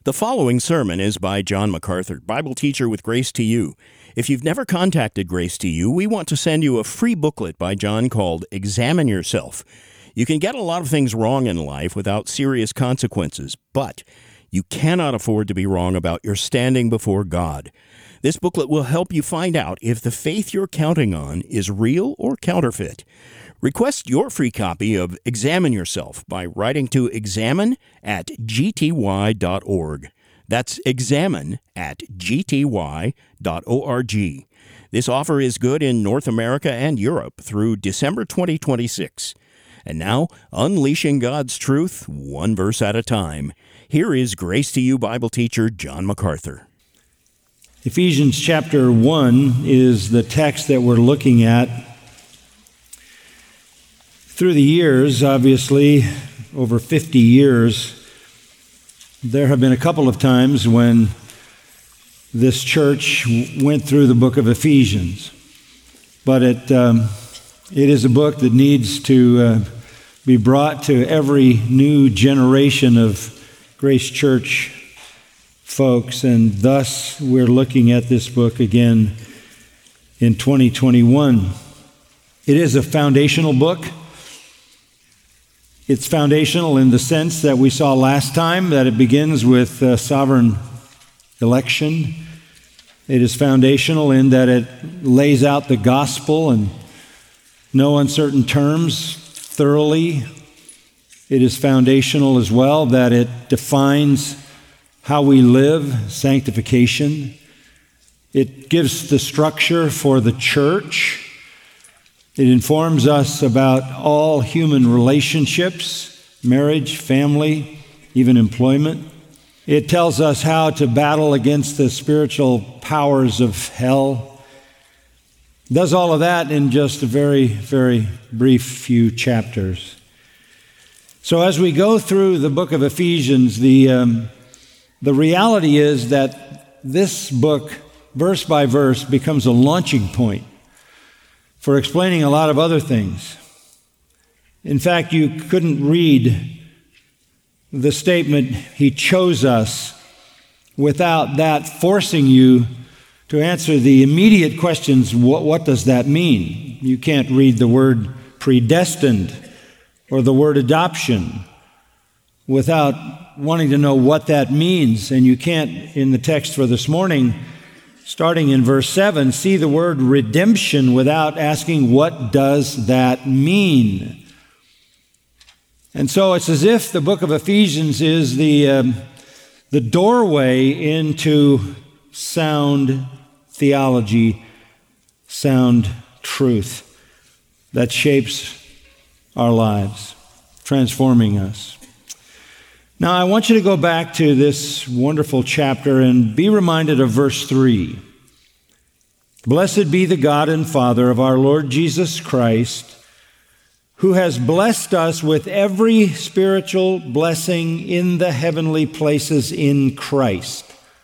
The following sermon is by John MacArthur, Bible teacher with Grace to You. If you've never contacted Grace to You, we want to send you a free booklet by John called Examine Yourself. You can get a lot of things wrong in life without serious consequences, but you cannot afford to be wrong about your standing before God. This booklet will help you find out if the faith you're counting on is real or counterfeit. Request your free copy of Examine Yourself by writing to examine@gty.org. That's examine@gty.org. This offer is good in North America and Europe through December 2026. And now, unleashing God's truth, one verse at a time. Here is Grace to You Bible teacher John MacArthur. Ephesians chapter 1 is the text that we're looking at. Through the years, obviously, over 50 years, there have been a couple of times when this church went through the book of Ephesians. But it is a book that needs to be brought to every new generation of Grace Church folks, and thus we're looking at this book again in 2021. It is a foundational book. It's foundational in the sense that we saw last time, that it begins with sovereign election. It is foundational in that it lays out the gospel in no uncertain terms thoroughly. It is foundational as well that it defines how we live, sanctification. It gives the structure for the church. It informs us about all human relationships, marriage, family, even employment. It tells us how to battle against the spiritual powers of hell. It does all of that in just a very, very brief few chapters. So as we go through the book of Ephesians, the reality is that this book, verse by verse, becomes a launching point for explaining a lot of other things. In fact, you couldn't read the statement, "He chose us," without that forcing you to answer the immediate questions, what does that mean? You can't read the word predestined or the word adoption without wanting to know what that means. And you can't, in the text for this morning, starting in verse 7, see the word redemption without asking, what does that mean? And so it's as if the book of Ephesians is the doorway into sound theology, sound truth that shapes our lives, transforming us. Now, I want you to go back to this wonderful chapter and be reminded of verse 3. Blessed be the God and Father of our Lord Jesus Christ, who has blessed us with every spiritual blessing in the heavenly places in Christ.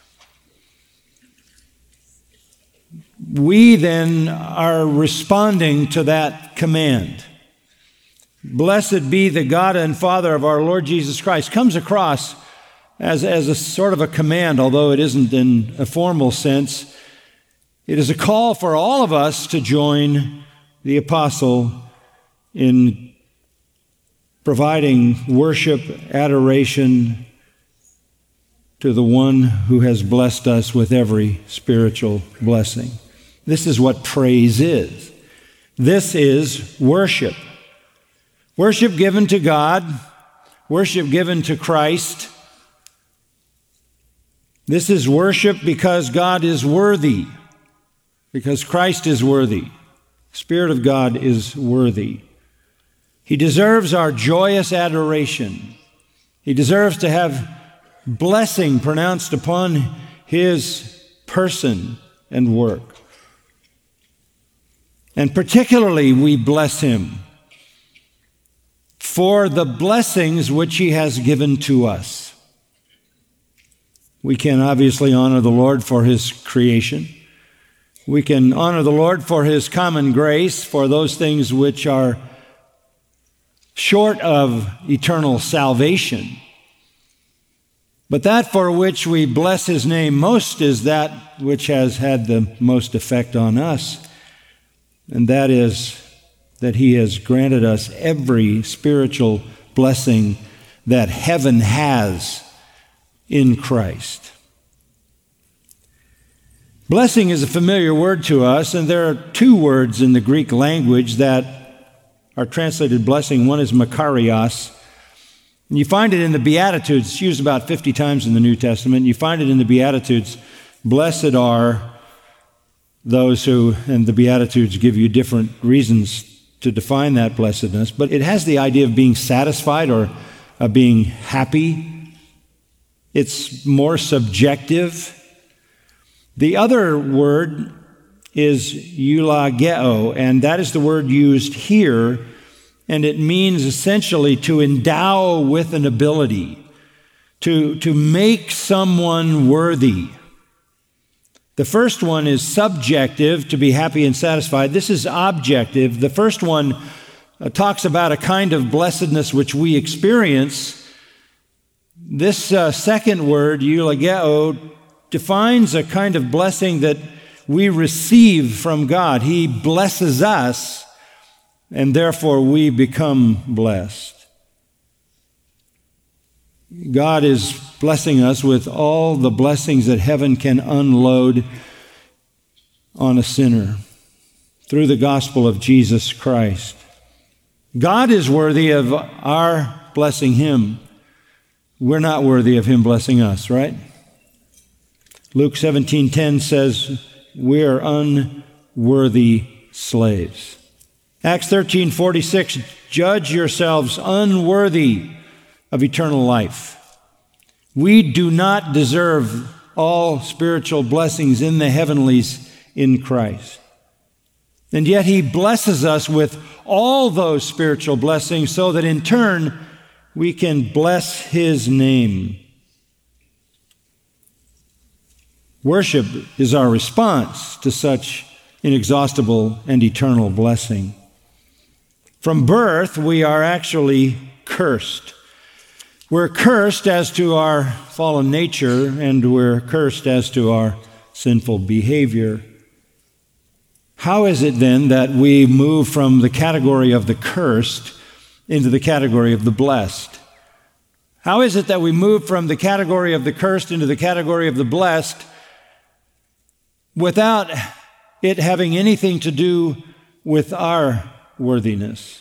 We then are responding to that command. Blessed be the God and Father of our Lord Jesus Christ comes across as a sort of a command, although it isn't in a formal sense. It is a call for all of us to join the apostle in providing worship, adoration to the one who has blessed us with every spiritual blessing. This is what praise is. This is worship. Worship given to God, worship given to Christ. This is worship because God is worthy, because Christ is worthy. The Spirit of God is worthy. He deserves our joyous adoration. He deserves to have blessing pronounced upon His person and work. And particularly we bless Him for the blessings which He has given to us. We can obviously honor the Lord for His creation. We can honor the Lord for His common grace, for those things which are short of eternal salvation. But that for which we bless his name most is that which has had the most effect on us, and that is that he has granted us every spiritual blessing that heaven has in Christ. Blessing is a familiar word to us, and there are two words in the Greek language that are translated blessing. One is makarios. And you find it in the Beatitudes. It's used about 50 times in the New Testament. You find it in the Beatitudes. Blessed are those who, and the Beatitudes give you different reasons to define that blessedness, but it has the idea of being satisfied or of being happy. It's more subjective. The other word is eulogeo, and that is the word used here, and it means essentially to endow with an ability, to make someone worthy. The first one is subjective, to be happy and satisfied. This is objective. The first one talks about a kind of blessedness which we experience. This second word, eulogeo, defines a kind of blessing that we receive from God. He blesses us, and therefore we become blessed. God is blessing us with all the blessings that heaven can unload on a sinner through the gospel of Jesus Christ. God is worthy of our blessing him. We're not worthy of him blessing us, right? Luke 17:10 says, we are unworthy slaves. Acts 13:46, judge yourselves unworthy of eternal life. We do not deserve all spiritual blessings in the heavenlies in Christ. And yet he blesses us with all those spiritual blessings so that in turn we can bless his name. Worship is our response to such inexhaustible and eternal blessing. From birth, we are actually cursed. We're cursed as to our fallen nature, and we're cursed as to our sinful behavior. How is it then that we move from the category of the cursed into the category of the blessed? How is it that we move from the category of the cursed into the category of the blessed without it having anything to do with our worthiness?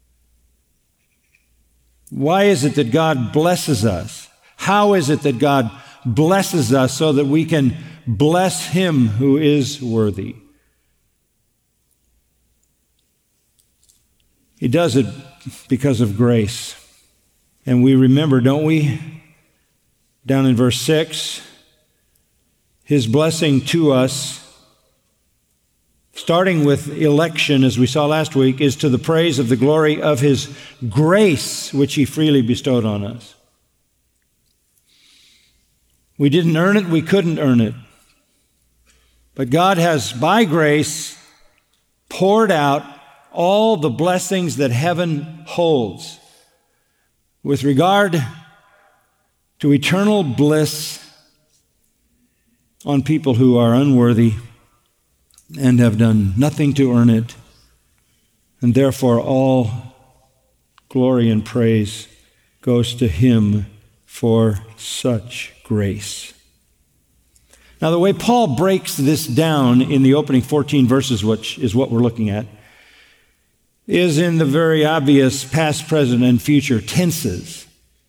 Why is it that God blesses us? How is it that God blesses us so that we can bless him who is worthy? He does it because of grace. And we remember, don't we, down in verse 6, his blessing to us, starting with election, as we saw last week, is to the praise of the glory of his grace, which he freely bestowed on us. We didn't earn it, we couldn't earn it. But God has, by grace, poured out all the blessings that heaven holds with regard to eternal bliss on people who are unworthy and have done nothing to earn it, and therefore all glory and praise goes to him for such grace. Now, the way Paul breaks this down in the opening 14 verses, which is what we're looking at, is in the very obvious past, present, and future tenses.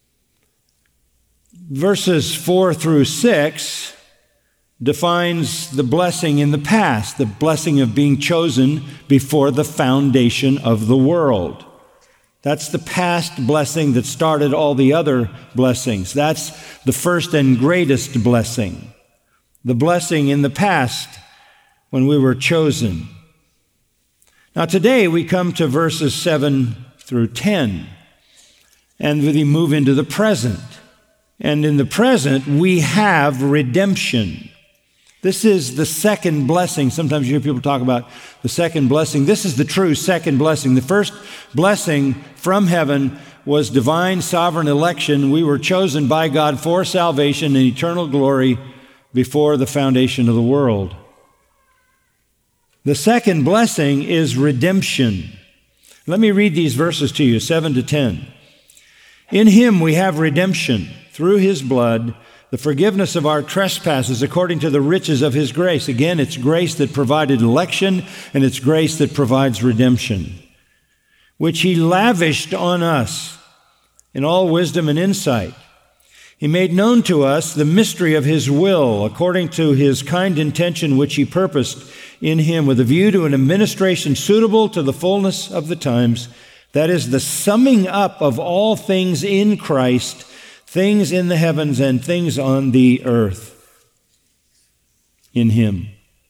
Verses 4 through 6 defines the blessing in the past, the blessing of being chosen before the foundation of the world. That's the past blessing that started all the other blessings. That's the first and greatest blessing. The blessing in the past when we were chosen. Now today we come to verses 7 through 10, and we move into the present. And in the present we have redemption. This is the second blessing. Sometimes you hear people talk about the second blessing. This is the true second blessing. The first blessing from heaven was divine sovereign election. We were chosen by God for salvation and eternal glory before the foundation of the world. The second blessing is redemption. Let me read these verses to you, 7 to 10. In him we have redemption, through his blood, the forgiveness of our trespasses according to the riches of his grace. Again, it's grace that provided election, and it's grace that provides redemption, which he lavished on us in all wisdom and insight. He made known to us the mystery of his will, according to his kind intention which he purposed in him, with a view to an administration suitable to the fullness of the times, that is, the summing up of all things in Christ, things in the heavens and things on the earth, in him.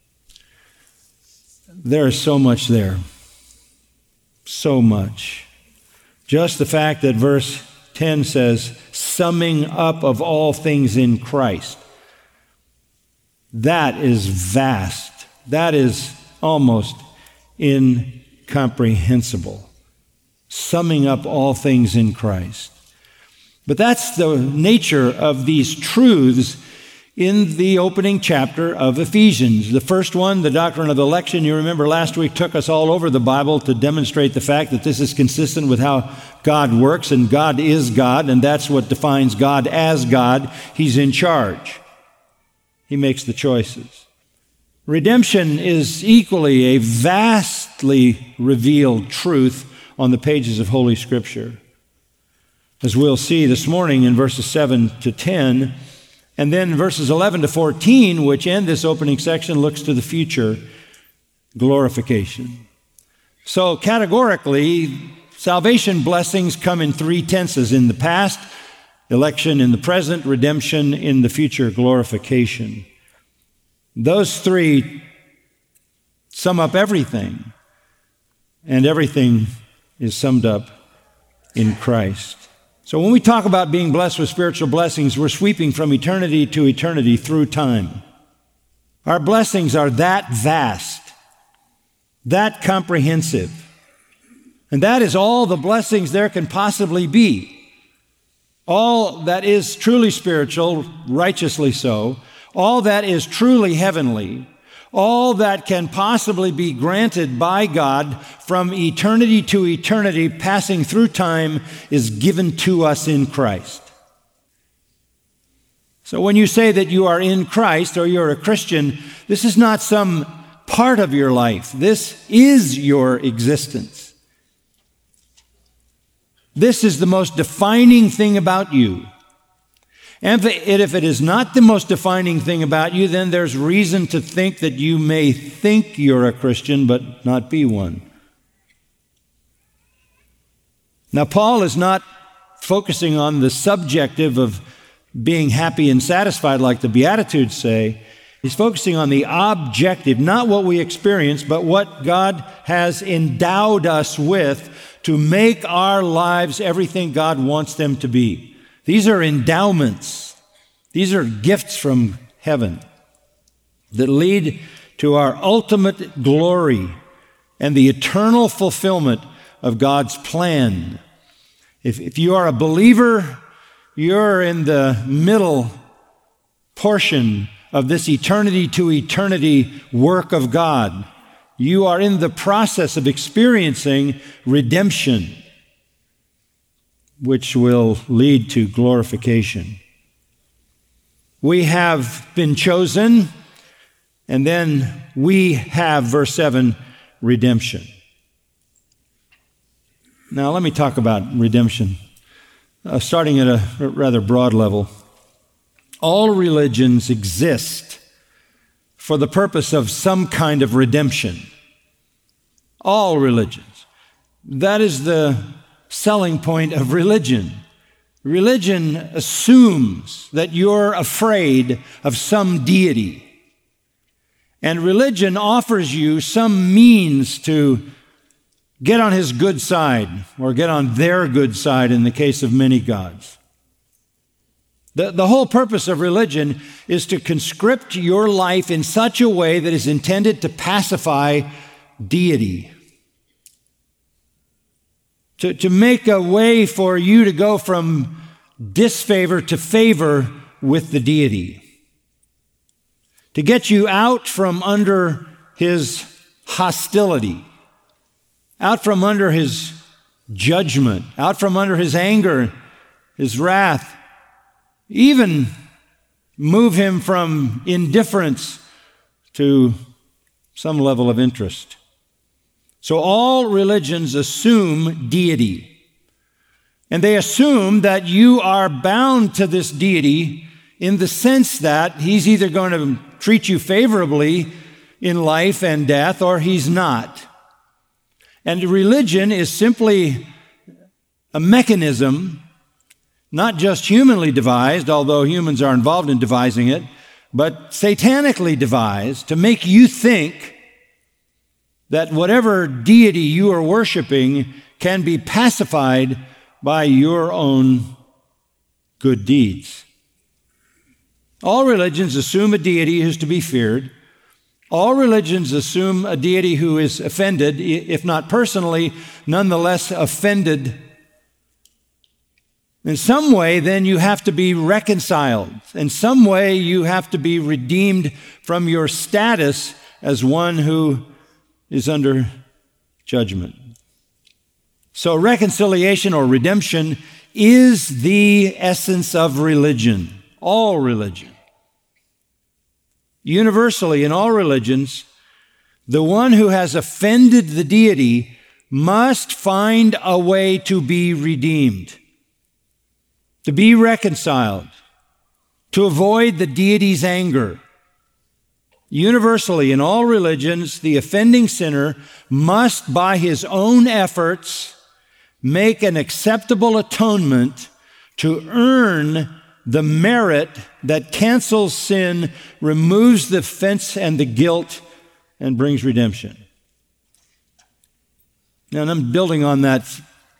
There is so much there. So much. Just the fact that verse 10 says, summing up of all things in Christ. That is vast. That is almost incomprehensible. Summing up all things in Christ. But that's the nature of these truths in the opening chapter of Ephesians. The first one, the doctrine of election, you remember last week took us all over the Bible to demonstrate the fact that this is consistent with how God works, and God is God, and that's what defines God as God. He's in charge. He makes the choices. Redemption is equally a vastly revealed truth on the pages of Holy Scripture, as we'll see this morning in verses 7 to 10, and then verses 11 to 14, which end this opening section, looks to the future, glorification. So categorically, salvation blessings come in three tenses: in the past, election; in the present, redemption; in the future, glorification. Those three sum up everything, and everything is summed up in Christ. So when we talk about being blessed with spiritual blessings, we're sweeping from eternity to eternity through time. Our blessings are that vast, that comprehensive, and that is all the blessings there can possibly be. All that is truly spiritual, righteously so, all that is truly heavenly, all that can possibly be granted by God from eternity to eternity, passing through time, is given to us in Christ. So when you say that you are in Christ or you're a Christian, this is not some part of your life. This is your existence. This is the most defining thing about you. And if it is not the most defining thing about you, then there's reason to think that you may think you're a Christian, but not be one. Now, Paul is not focusing on the subjective of being happy and satisfied like the Beatitudes say. He's focusing on the objective, not what we experience, but what God has endowed us with to make our lives everything God wants them to be. These are endowments. These are gifts from heaven that lead to our ultimate glory and the eternal fulfillment of God's plan. If you are a believer, you're in the middle portion of this eternity to eternity work of God. You are in the process of experiencing redemption, which will lead to glorification. We have been chosen, and then we have, verse 7, redemption. Now let me talk about redemption, starting at a rather broad level. All religions exist for the purpose of some kind of redemption. All religions. That is the selling point of religion. Religion assumes that you're afraid of some deity. And religion offers you some means to get on his good side, or get on their good side in the case of many gods. The whole purpose of religion is to conscript your life in such a way that is intended to pacify deity. to make a way for you to go from disfavor to favor with the deity, to get you out from under his hostility, out from under his judgment, out from under his anger, his wrath, even move him from indifference to some level of interest. So all religions assume deity. And they assume that you are bound to this deity in the sense that he's either going to treat you favorably in life and death or he's not. And religion is simply a mechanism, not just humanly devised, although humans are involved in devising it, but satanically devised to make you think that whatever deity you are worshiping can be pacified by your own good deeds. All religions assume a deity who is to be feared. All religions assume a deity who is offended, if not personally, nonetheless offended. In some way, then you have to be reconciled. In some way, you have to be redeemed from your status as one who is under judgment. So reconciliation or redemption is the essence of religion, all religion. Universally, in all religions, the one who has offended the deity must find a way to be redeemed, to be reconciled, to avoid the deity's anger. Universally, in all religions, the offending sinner must, by his own efforts, make an acceptable atonement to earn the merit that cancels sin, removes the offense and the guilt, and brings redemption. Now, and I'm building on that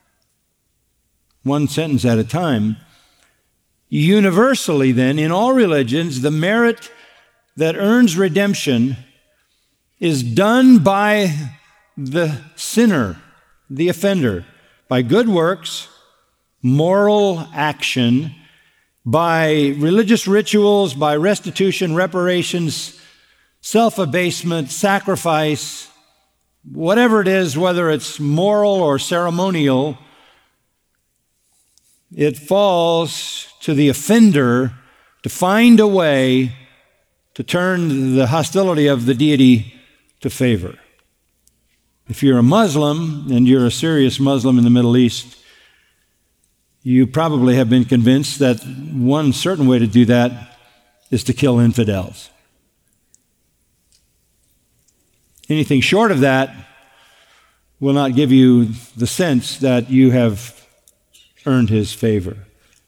one sentence at a time. Universally, then, in all religions, the merit that earns redemption is done by the sinner, the offender, by good works, moral action, by religious rituals, by restitution, reparations, self-abasement, sacrifice, whatever it is, whether it's moral or ceremonial, it falls to the offender to find a way to turn the hostility of the deity to favor. If you're a Muslim, and you're a serious Muslim in the Middle East, you probably have been convinced that one certain way to do that is to kill infidels. Anything short of that will not give you the sense that you have earned his favor.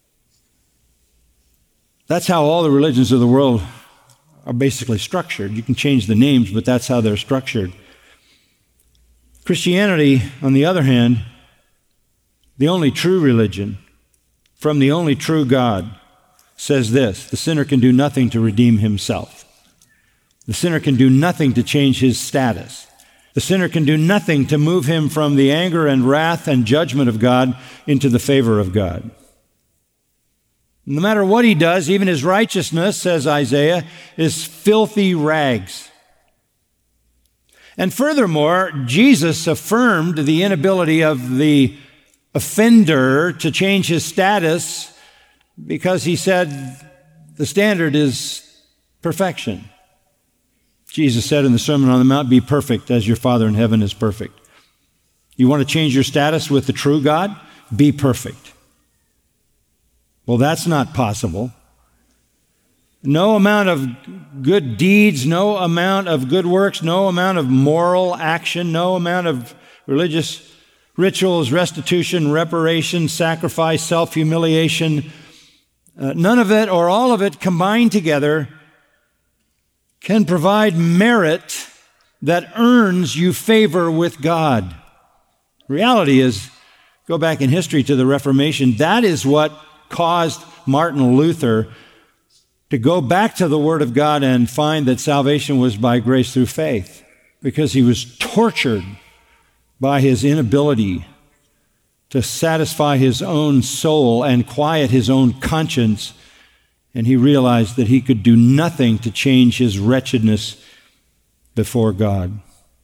That's how all the religions of the world are basically structured. You can change the names, but that's how they're structured. Christianity, on the other hand, the only true religion from the only true God, says this: the sinner can do nothing to redeem himself. The sinner can do nothing to change his status. The sinner can do nothing to move him from the anger and wrath and judgment of God into the favor of God. No matter what he does, even his righteousness, says Isaiah, is filthy rags. And furthermore, Jesus affirmed the inability of the offender to change his status because he said the standard is perfection. Jesus said in the Sermon on the Mount, "Be perfect as your Father in heaven is perfect." You want to change your status with the true God? Be perfect. Well, that's not possible. No amount of good deeds, no amount of good works, no amount of moral action, no amount of religious rituals, restitution, reparation, sacrifice, self-humiliation, none of it or all of it combined together can provide merit that earns you favor with God. Reality is, go back in history to the Reformation, that is what caused Martin Luther to go back to the Word of God and find that salvation was by grace through faith, because he was tortured by his inability to satisfy his own soul and quiet his own conscience, and he realized that he could do nothing to change his wretchedness before God.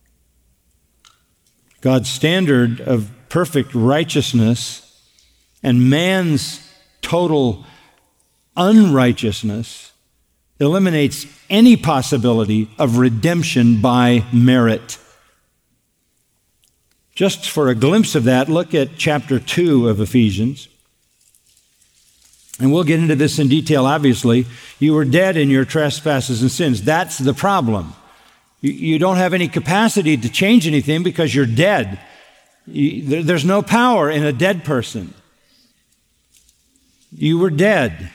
God's standard of perfect righteousness and man's total unrighteousness eliminates any possibility of redemption by merit. Just for a glimpse of that, look at chapter 2 of Ephesians. And we'll get into this in detail, obviously. You were dead in your trespasses and sins. That's the problem. You don't have any capacity to change anything because you're dead. There's no power in a dead person. You were dead.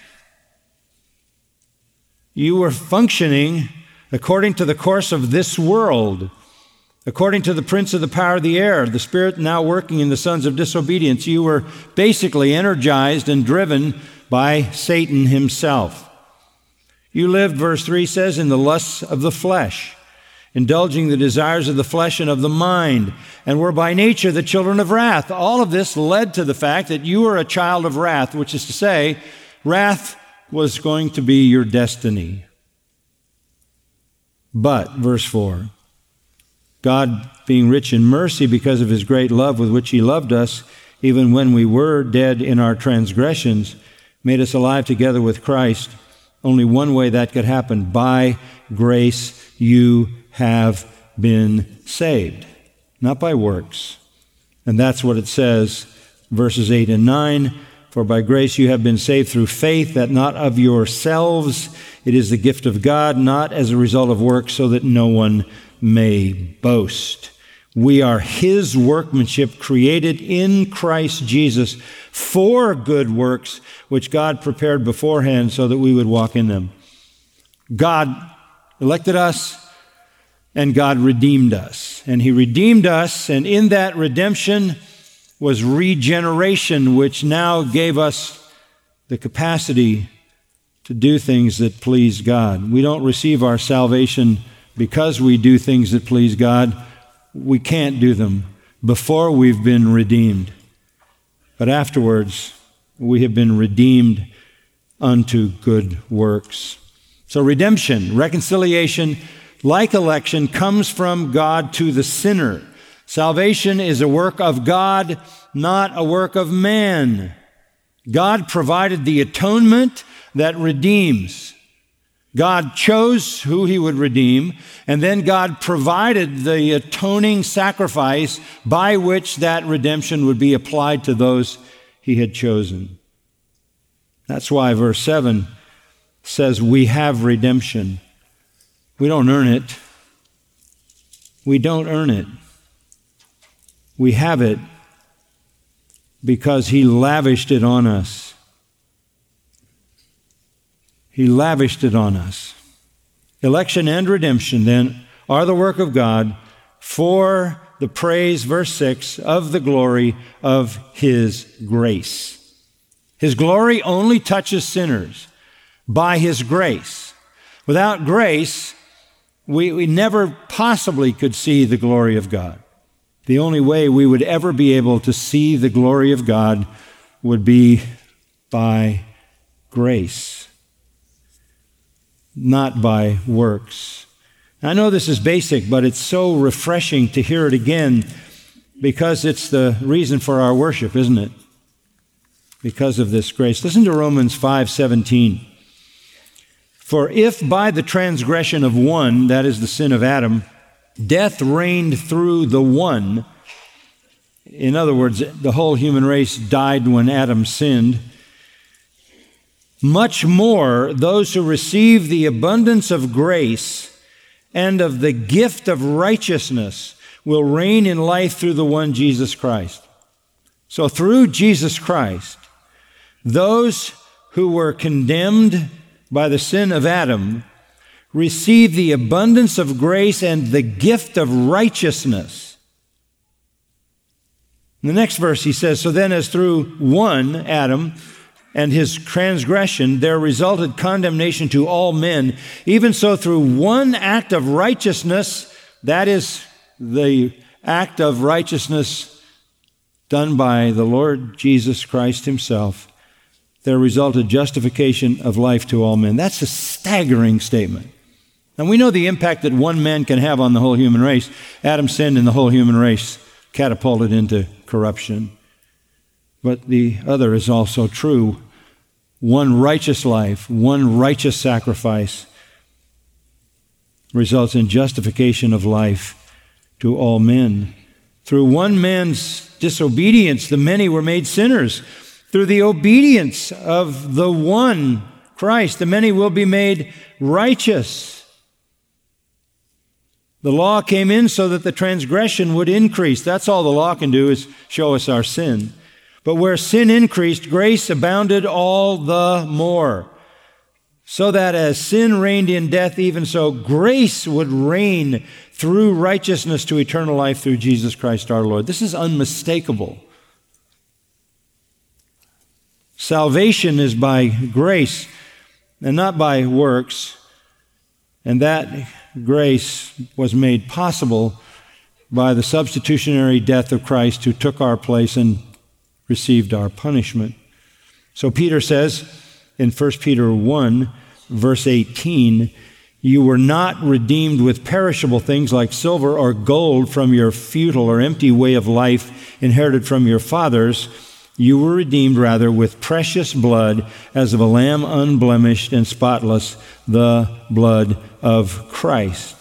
You were functioning according to the course of this world, according to the prince of the power of the air, the spirit now working in the sons of disobedience. You were basically energized and driven by Satan himself. You lived, verse 3 says, in the lusts of the flesh, indulging the desires of the flesh and of the mind, and were by nature the children of wrath. All of this led to the fact that you were a child of wrath, which is to say, wrath was going to be your destiny. But, verse 4, God, being rich in mercy because of his great love with which he loved us, even when we were dead in our transgressions, made us alive together with Christ. Only one way that could happen: by grace you have been saved, not by works. And that's what it says, verses 8 and 9. For by grace you have been saved through faith, that not of yourselves. It is the gift of God, not as a result of works, so that no one may boast. We are his workmanship, created in Christ Jesus for good works, which God prepared beforehand so that we would walk in them. God elected us, and God redeemed us. And he redeemed us, and in that redemption was regeneration, which now gave us the capacity to do things that please God. We don't receive our salvation because we do things that please God. We can't do them before we've been redeemed. But afterwards, we have been redeemed unto good works. So redemption, reconciliation, like election, comes from God to the sinner. Salvation is a work of God, not a work of man. God provided the atonement that redeems. God chose who he would redeem, and then God provided the atoning sacrifice by which that redemption would be applied to those he had chosen. That's why verse 7 says we have redemption. We don't earn it. We don't earn it. We have it because he lavished it on us. He lavished it on us. Election and redemption, then, are the work of God for the praise, verse 6, of the glory of his grace. His glory only touches sinners by his grace. Without grace, we never possibly could see the glory of God. The only way we would ever be able to see the glory of God would be by grace, not by works. I know this is basic, but it's so refreshing to hear it again because it's the reason for our worship, isn't it? Because of this grace. Listen to Romans 5:17. For if by the transgression of one, that is the sin of Adam, death reigned through the one, in other words, the whole human race died when Adam sinned, much more those who receive the abundance of grace and of the gift of righteousness will reign in life through the one Jesus Christ. So through Jesus Christ, those who were condemned by the sin of Adam receive the abundance of grace and the gift of righteousness. In the next verse he says, so then as through one, Adam, and his transgression, there resulted condemnation to all men, even so through one act of righteousness, that is the act of righteousness done by the Lord Jesus Christ himself, there resulted justification of life to all men. That's a staggering statement. And we know the impact that one man can have on the whole human race. Adam sinned and the whole human race catapulted into corruption. But the other is also true. One righteous life, one righteous sacrifice results in justification of life to all men. Through one man's disobedience, the many were made sinners. Through the obedience of the one, Christ, the many will be made righteous. The law came in so that the transgression would increase. That's all the law can do, is show us our sin. But where sin increased, grace abounded all the more. So that as sin reigned in death, even so grace would reign through righteousness to eternal life through Jesus Christ our Lord. This is unmistakable. Salvation is by grace and not by works. And that grace was made possible by the substitutionary death of Christ, who took our place and received our punishment. So Peter says in 1 Peter 1, verse 18, "You were not redeemed with perishable things like silver or gold from your futile or empty way of life inherited from your fathers. You were redeemed, rather, with precious blood, as of a lamb unblemished and spotless, the blood of Christ."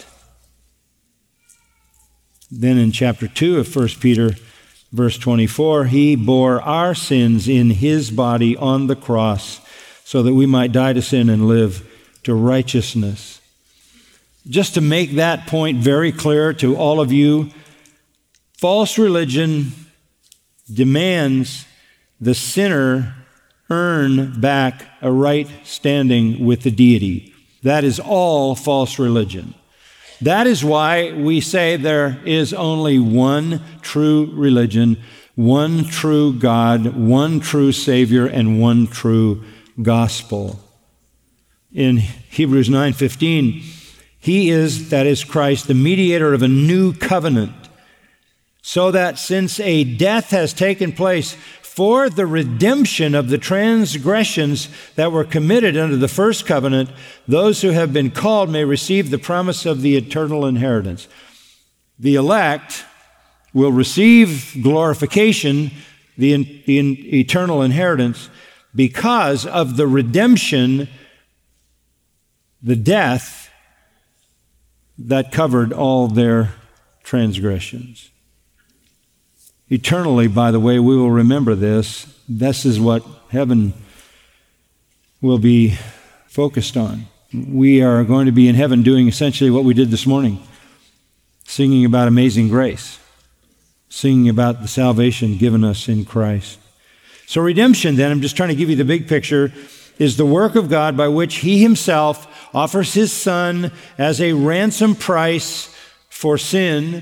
Then in chapter 2 of 1 Peter, verse 24, "He bore our sins in his body on the cross, so that we might die to sin and live to righteousness." Just to make that point very clear to all of you, false religion demands the sinner earn back a right standing with the deity. That is all false religion. That is why we say there is only one true religion, one true God, one true Savior, and one true gospel. In Hebrews 9:15, He is, that is Christ, the mediator of a new covenant, so that since a death has taken place for the redemption of the transgressions that were committed under the first covenant, those who have been called may receive the promise of the eternal inheritance. The elect will receive glorification, the eternal inheritance, because of the redemption, the death that covered all their transgressions. Eternally, by the way, we will remember this. This is what heaven will be focused on. We are going to be in heaven doing essentially what we did this morning, singing about amazing grace, singing about the salvation given us in Christ. So redemption, then, I'm just trying to give you the big picture, is the work of God by which He Himself offers His Son as a ransom price for sin,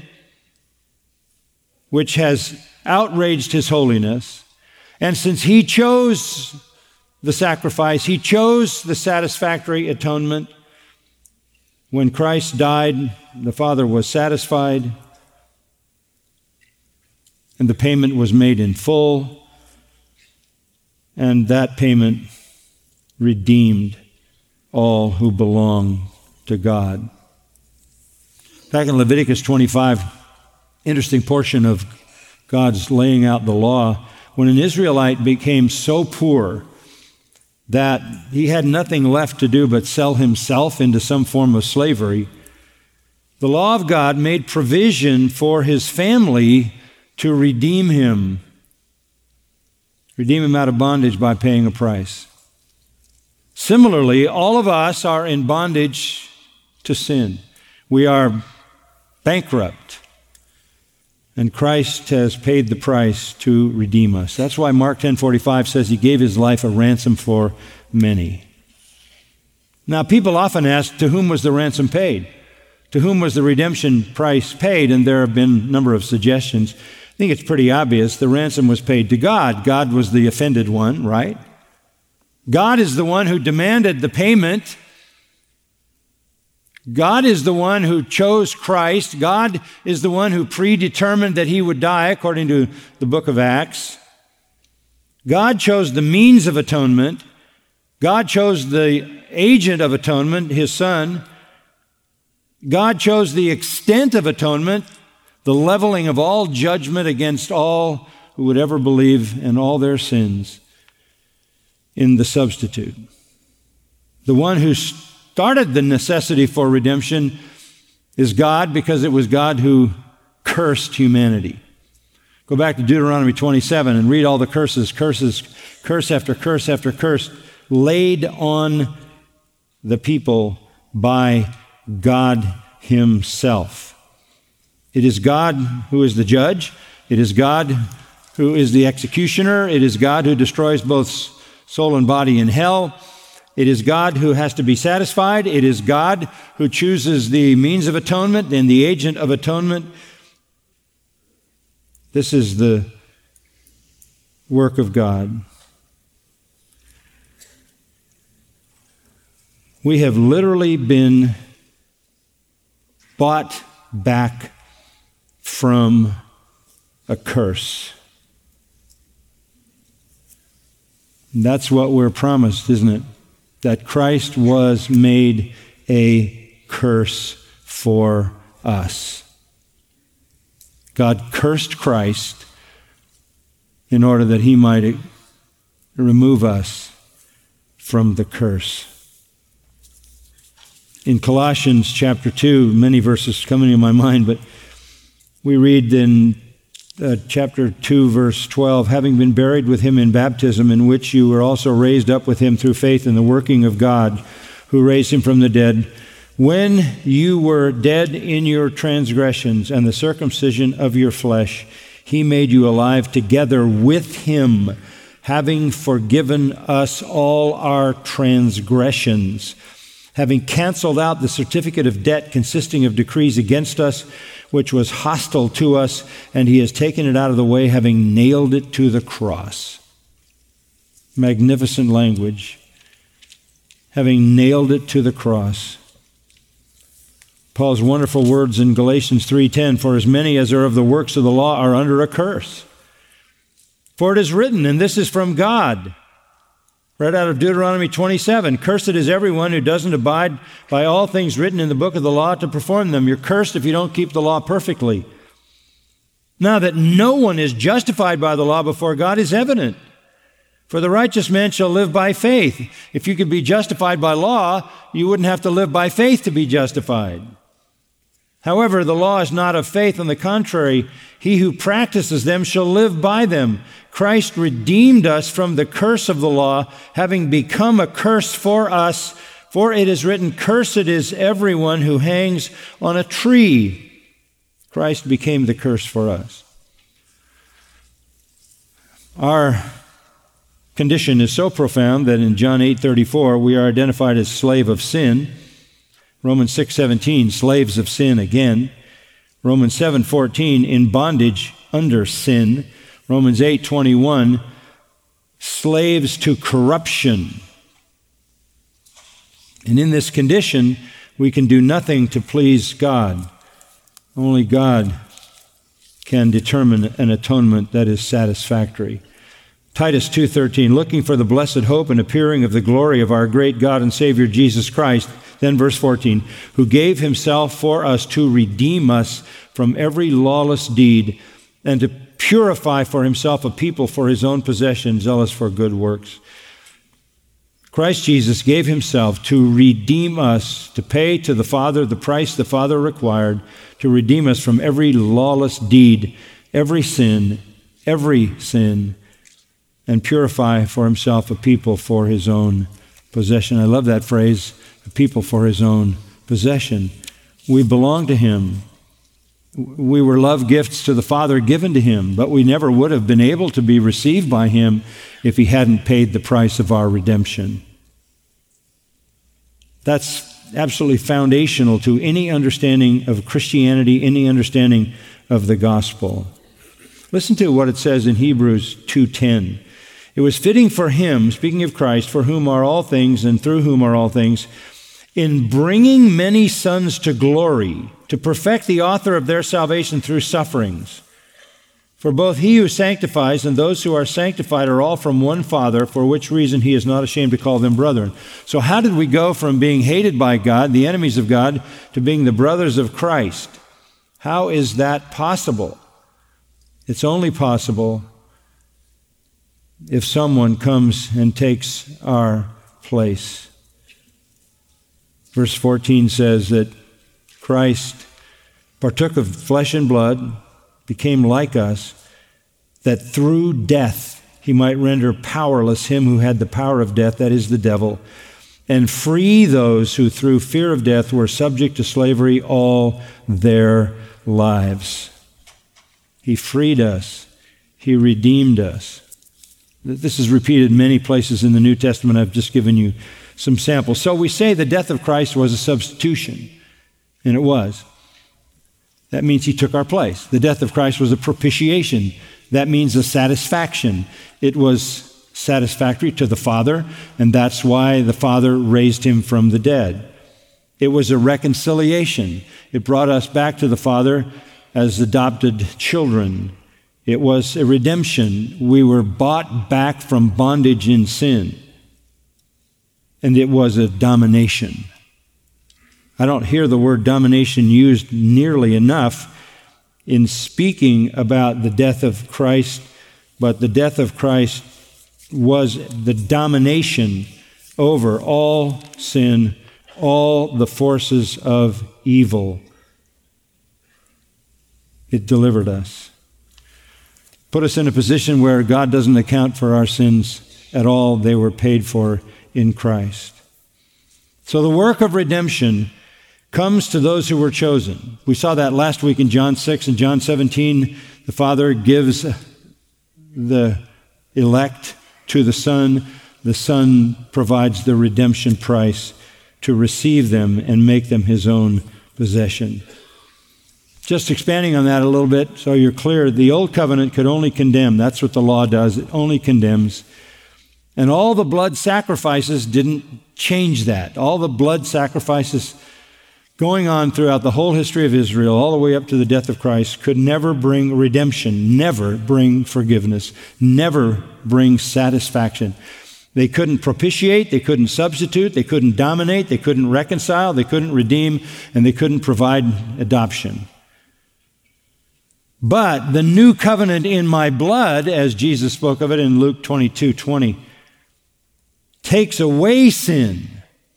which has outraged His holiness. And since He chose the sacrifice, He chose the satisfactory atonement, when Christ died, the Father was satisfied, and the payment was made in full, and that payment redeemed all who belong to God. Back in Leviticus 25, interesting portion of God's laying out the law, when an Israelite became so poor that he had nothing left to do but sell himself into some form of slavery, the law of God made provision for his family to redeem him out of bondage by paying a price. Similarly, all of us are in bondage to sin. We are bankrupt, and Christ has paid the price to redeem us. That's why Mark 10:45 says He gave His life a ransom for many. Now, people often ask, to whom was the ransom paid? To whom was the redemption price paid? And there have been a number of suggestions. I think it's pretty obvious. The ransom was paid to God. God was the offended one, right? God is the one who demanded the payment. God is the one who chose Christ. God is the one who predetermined that he would die, according to the book of Acts. God chose the means of atonement. God chose the agent of atonement, his Son. God chose the extent of atonement, the leveling of all judgment against all who would ever believe in all their sins in the substitute. The one who started the necessity for redemption is God, because it was God who cursed humanity. Go back to Deuteronomy 27 and read all the curse after curse after curse, laid on the people by God himself. It is God who is the judge. It is God who is the executioner. It is God who destroys both soul and body in hell. It is God who has to be satisfied. It is God who chooses the means of atonement and the agent of atonement. This is the work of God. We have literally been bought back from a curse. That's what we're promised, isn't it? That Christ was made a curse for us. God cursed Christ in order that he might remove us from the curse. In Colossians chapter 2, many verses coming to my mind, but we read in chapter 2, verse 12, having been buried with him in baptism, in which you were also raised up with him through faith in the working of God, who raised him from the dead, when you were dead in your transgressions and the circumcision of your flesh, he made you alive together with him, having forgiven us all our transgressions, having canceled out the certificate of debt consisting of decrees against us, which was hostile to us, and he has taken it out of the way, having nailed it to the cross. Magnificent language. Having nailed it to the cross. Paul's wonderful words in Galatians 3:10, for as many as are of the works of the law are under a curse. For it is written, and this is from God, right out of Deuteronomy 27, cursed is everyone who doesn't abide by all things written in the book of the law to perform them. You're cursed if you don't keep the law perfectly. Now that no one is justified by the law before God is evident. For the righteous man shall live by faith. If you could be justified by law, you wouldn't have to live by faith to be justified. However, the law is not of faith. On the contrary, he who practices them shall live by them. Christ redeemed us from the curse of the law, having become a curse for us. For it is written, cursed is everyone who hangs on a tree. Christ became the curse for us. Our condition is so profound that in John 8:34, we are identified as slave of sin. Romans 6:17, slaves of sin again. Romans 7:14, in bondage under sin. Romans 8:21, slaves to corruption. And in this condition, we can do nothing to please God. Only God can determine an atonement that is satisfactory. Titus 2:13, looking for the blessed hope and appearing of the glory of our great God and Savior Jesus Christ. Then verse 14, who gave himself for us to redeem us from every lawless deed and to purify for himself a people for his own possession, zealous for good works. Christ Jesus gave himself to redeem us, to pay to the Father the price the Father required, to redeem us from every lawless deed, every sin, and purify for himself a people for his own possession. I love that phrase, a people for his own possession. We belong to him. We were love gifts to the Father given to him, but we never would have been able to be received by him if he hadn't paid the price of our redemption. That's absolutely foundational to any understanding of Christianity, any understanding of the gospel. Listen to what it says in Hebrews 2:10. It was fitting for him, speaking of Christ, for whom are all things and through whom are all things, in bringing many sons to glory, to perfect the author of their salvation through sufferings. For both he who sanctifies and those who are sanctified are all from one Father, for which reason he is not ashamed to call them brethren. So how did we go from being hated by God, the enemies of God, to being the brothers of Christ? How is that possible? It's only possible if someone comes and takes our place. Verse 14 says that Christ partook of flesh and blood, became like us, that through death he might render powerless him who had the power of death, that is the devil, and free those who through fear of death were subject to slavery all their lives. He freed us. He redeemed us. This is repeated many places in the New Testament. I've just given you some samples. So we say the death of Christ was a substitution, and it was. That means he took our place. The death of Christ was a propitiation. That means a satisfaction. It was satisfactory to the Father, and that's why the Father raised him from the dead. It was a reconciliation. It brought us back to the Father as adopted children. It was a redemption. We were bought back from bondage in sin. And it was a domination. I don't hear the word domination used nearly enough in speaking about the death of Christ, but the death of Christ was the domination over all sin, all the forces of evil. It delivered us. Put us in a position where God doesn't account for our sins at all. They were paid for in Christ. So the work of redemption comes to those who were chosen. We saw that last week in John 6 and John 17. The Father gives the elect to the Son. The Son provides the redemption price to receive them and make them his own possession. Just expanding on that a little bit so you're clear, the old covenant could only condemn. That's what the law does. It only condemns. And all the blood sacrifices didn't change that. All the blood sacrifices going on throughout the whole history of Israel, all the way up to the death of Christ, could never bring redemption, never bring forgiveness, never bring satisfaction. They couldn't propitiate, they couldn't substitute, they couldn't dominate, they couldn't reconcile, they couldn't redeem, and they couldn't provide adoption. But the new covenant in my blood, as Jesus spoke of it in Luke 22:20, takes away sin.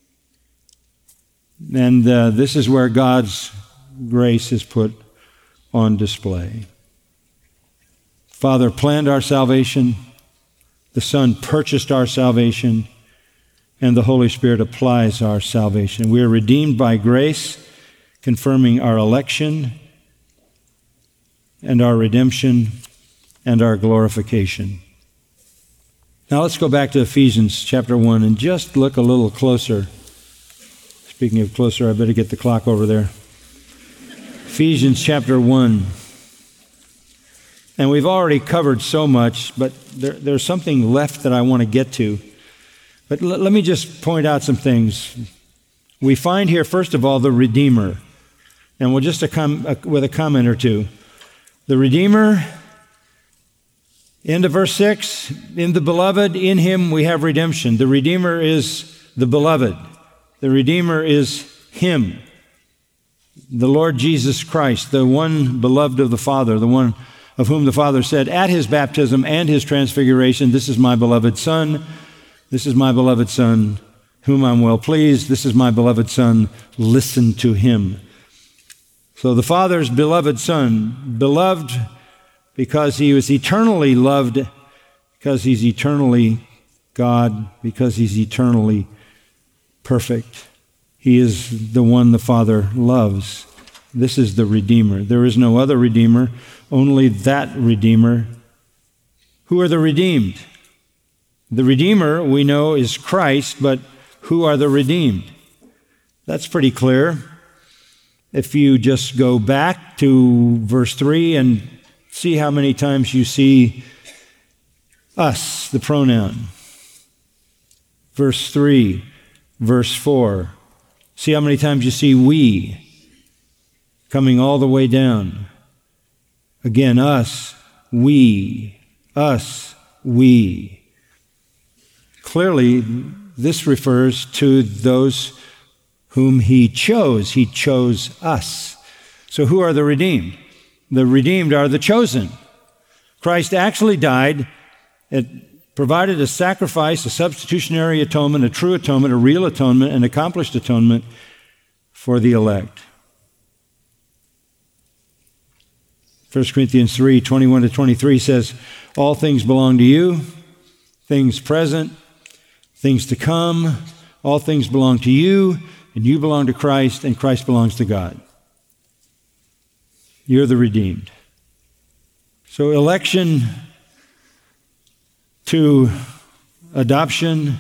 And this is where God's grace is put on display. Father planned our salvation, the Son purchased our salvation, and the Holy Spirit applies our salvation. We are redeemed by grace, confirming our election and our redemption and our glorification. Now let's go back to Ephesians chapter 1 and just look a little closer. Speaking of closer, I better get the clock over there. Ephesians chapter 1. And we've already covered so much, but there's something left that I want to get to. But let me just point out some things. We find here, first of all, the Redeemer. And we'll just with a comment or two. The Redeemer, end of verse 6, in the Beloved, in him we have redemption. The Redeemer is the Beloved. The Redeemer is him, the Lord Jesus Christ, the one beloved of the Father, the one of whom the Father said at his baptism and his transfiguration, "This is my beloved Son, this is my beloved Son, whom I'm well pleased, this is my beloved Son, listen to him." So the Father's beloved Son, beloved because he was eternally loved, because he's eternally God, because he's eternally perfect. He is the one the Father loves. This is the Redeemer. There is no other Redeemer, only that Redeemer. Who are the redeemed? The Redeemer, we know, is Christ, but who are the redeemed? That's pretty clear. If you just go back to verse 3 and see how many times you see us, the pronoun. Verse 3, verse 4, See how many times you see we coming all the way down. Again, us, we, us, we. Clearly, this refers to those whom he chose. He chose us. So who are the redeemed? The redeemed are the chosen. Christ actually died. It provided a sacrifice, a substitutionary atonement, a true atonement, a real atonement, an accomplished atonement for the elect. 1 Corinthians 3, 21-23 says, all things belong to you, things present, things to come, all things belong to you, and you belong to Christ, and Christ belongs to God. You're the redeemed. So election to adoption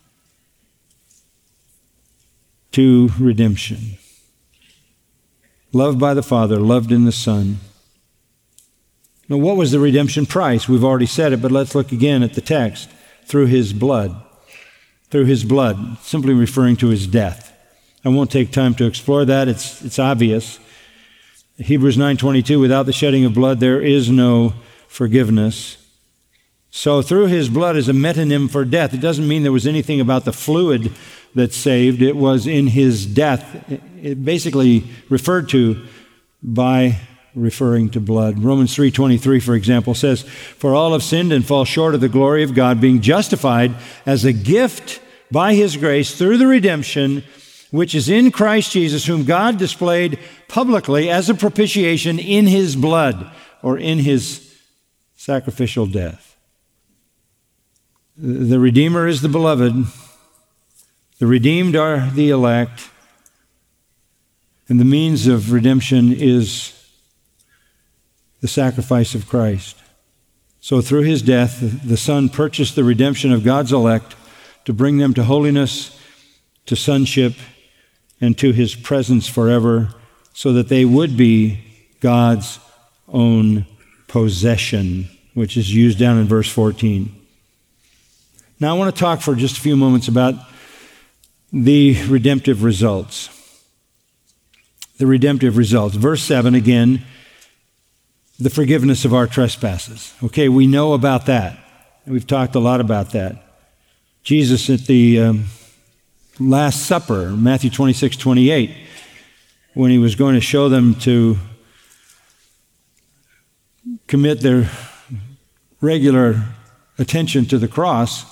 to redemption. Loved by the Father, loved in the Son. Now, what was the redemption price? We've already said it, but let's look again at the text. Through his blood. Through his blood, simply referring to his death. I won't take time to explore that. It's obvious. Hebrews 9:22, without the shedding of blood, there is no forgiveness. So through his blood is a metonym for death. It doesn't mean there was anything about the fluid that saved. It was in his death. It basically referred to by referring to blood. Romans 3:23, for example, says, for all have sinned and fall short of the glory of God, being justified as a gift by his grace through the redemption which is in Christ Jesus, whom God displayed publicly as a propitiation in his blood, or in his sacrificial death. The Redeemer is the beloved. The redeemed are the elect. And the means of redemption is the sacrifice of Christ. So through his death, the Son purchased the redemption of God's elect to bring them to holiness, to sonship, and to his presence forever, so that they would be God's own possession, which is used down in verse 14. Now I want to talk for just a few moments about the redemptive results. The redemptive results. Verse 7 again, the forgiveness of our trespasses. Okay, we know about that. We've talked a lot about that. Jesus at the Last Supper, Matthew 26:28, when he was going to show them to commit their regular attention to the cross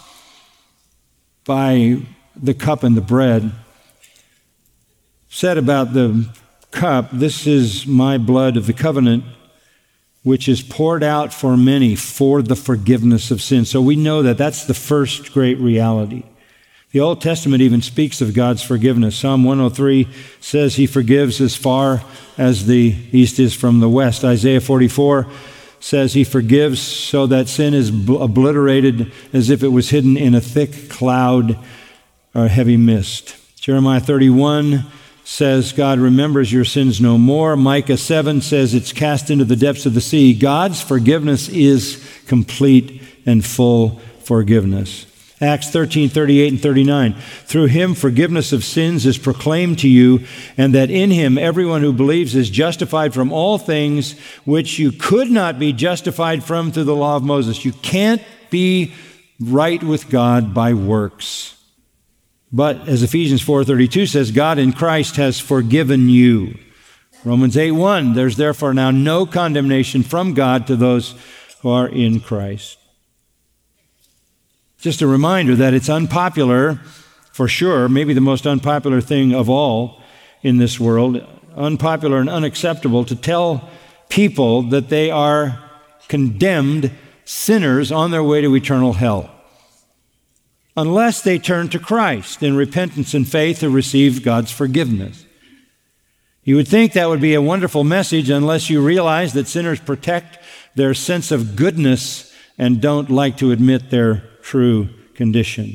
by the cup and the bread, said about the cup, this is my blood of the covenant, which is poured out for many for the forgiveness of sins. So we know that that's the first great reality. The Old Testament even speaks of God's forgiveness. Psalm 103 says he forgives as far as the east is from the west. Isaiah 44 says he forgives so that sin is obliterated as if it was hidden in a thick cloud or heavy mist. Jeremiah 31 says God remembers your sins no more. Micah 7 says it's cast into the depths of the sea. God's forgiveness is complete and full forgiveness. Acts 13:38 and 39. Through him forgiveness of sins is proclaimed to you, and that in him everyone who believes is justified from all things which you could not be justified from through the law of Moses. You can't be right with God by works. But as Ephesians 4:32 says, God in Christ has forgiven you. Romans 8:1, there's therefore now no condemnation from God to those who are in Christ. Just a reminder that it's unpopular, for sure, maybe the most unpopular thing of all in this world, unpopular and unacceptable to tell people that they are condemned sinners on their way to eternal hell, unless they turn to Christ in repentance and faith to receive God's forgiveness. You would think that would be a wonderful message unless you realize that sinners protect their sense of goodness and don't like to admit their true condition.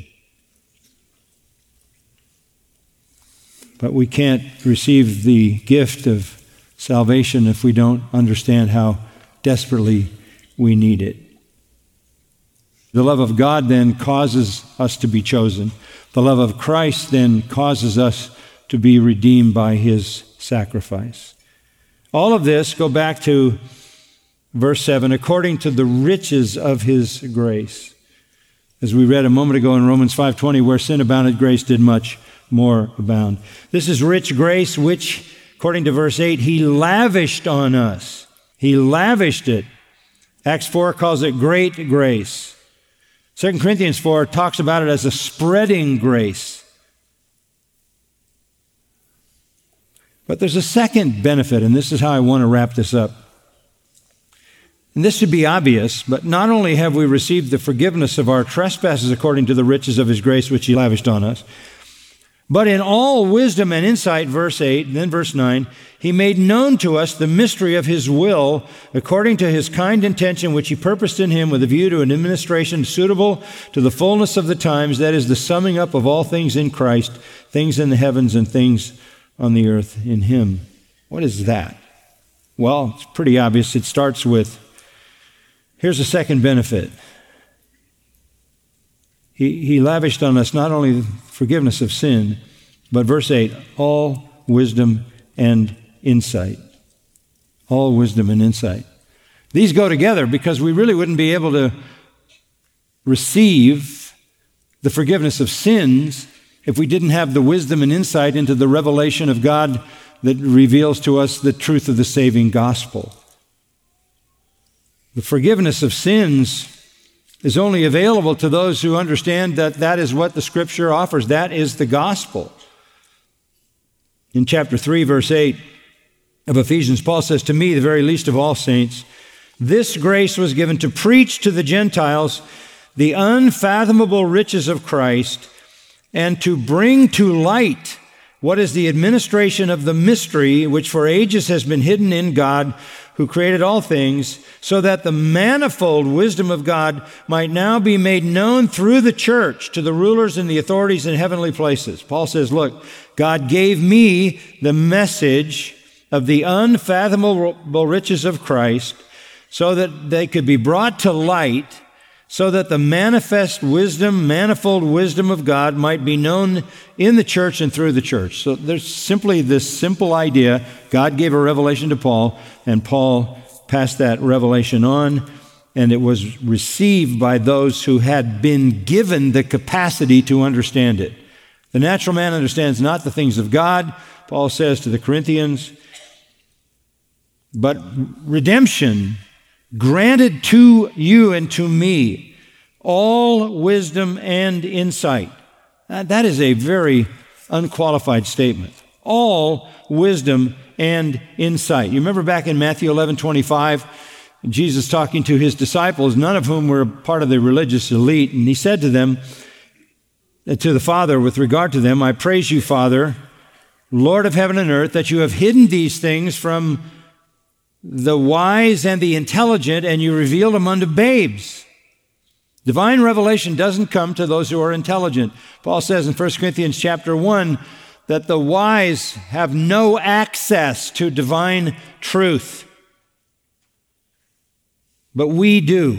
But we can't receive the gift of salvation if we don't understand how desperately we need it. The love of God then causes us to be chosen. The love of Christ then causes us to be redeemed by his sacrifice. All of this, go back to verse 7, according to the riches of his grace. As we read a moment ago in Romans 5:20, where sin abounded, grace did much more abound. This is rich grace, which, according to verse 8, he lavished on us. He lavished it. Acts 4 calls it great grace. 2 Corinthians 4 talks about it as a spreading grace. But there's a second benefit, and this is how I want to wrap this up. And this should be obvious, but not only have we received the forgiveness of our trespasses according to the riches of his grace which he lavished on us, but in all wisdom and insight, verse 8, and then verse 9, he made known to us the mystery of his will according to his kind intention which he purposed in him with a view to an administration suitable to the fullness of the times, that is the summing up of all things in Christ, things in the heavens and things on the earth in him. What is that? Well, it's pretty obvious. It starts with, here's a second benefit. He lavished on us not only forgiveness of sin, but verse 8, all wisdom and insight. All wisdom and insight. These go together because we really wouldn't be able to receive the forgiveness of sins if we didn't have the wisdom and insight into the revelation of God that reveals to us the truth of the saving gospel. The forgiveness of sins is only available to those who understand that that is what the Scripture offers. That is the gospel. In chapter 3, verse 8 of Ephesians, Paul says, to me, the very least of all saints, this grace was given to preach to the Gentiles the unfathomable riches of Christ and to bring to light what is the administration of the mystery which for ages has been hidden in God who created all things, so that the manifold wisdom of God might now be made known through the church to the rulers and the authorities in heavenly places. Paul says, look, God gave me the message of the unfathomable riches of Christ so that they could be brought to light, so that the manifest wisdom, manifold wisdom of God might be known in the church and through the church. So there's simply this simple idea. God gave a revelation to Paul, and Paul passed that revelation on, and it was received by those who had been given the capacity to understand it. The natural man understands not the things of God, Paul says to the Corinthians, but redemption granted to you and to me all wisdom and insight. That is a very unqualified statement. All wisdom and insight. You remember back in Matthew 11:25, Jesus talking to his disciples, none of whom were part of the religious elite, and he said to them, to the Father with regard to them, I praise you, Father, Lord of heaven and earth, that you have hidden these things from the wise and the intelligent, and you revealed them unto babes. Divine revelation doesn't come to those who are intelligent. Paul says in 1 Corinthians chapter 1 that the wise have no access to divine truth, but we do.